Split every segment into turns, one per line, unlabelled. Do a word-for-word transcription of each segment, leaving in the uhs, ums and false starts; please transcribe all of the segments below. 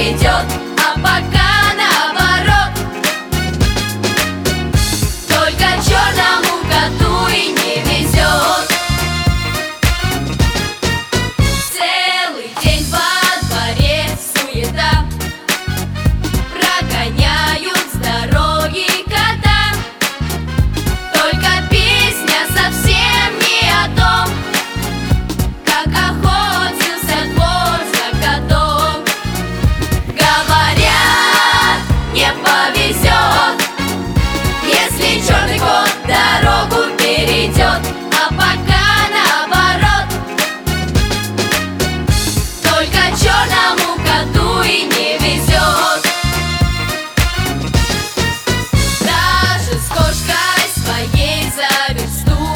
перейдет, а пока наоборот. Только черному коту и не везет. Целый день во дворе суета, прогоняют с дороги кота. Только песня совсем не о том, как охотился двор за котом. Говорят, не повезет, если черный кот дорогу перейдет, а пока наоборот. Только черному коту и не везет. Даже с кошкой своей за версту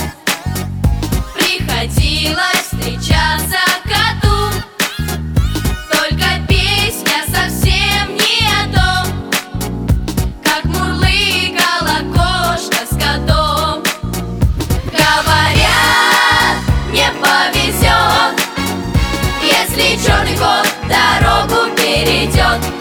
приходилось встречаться коту. Только песня совсем не о том, как мурлыкала кошка с котом. Говорят, не повезет, если черный кот дорогу перейдет,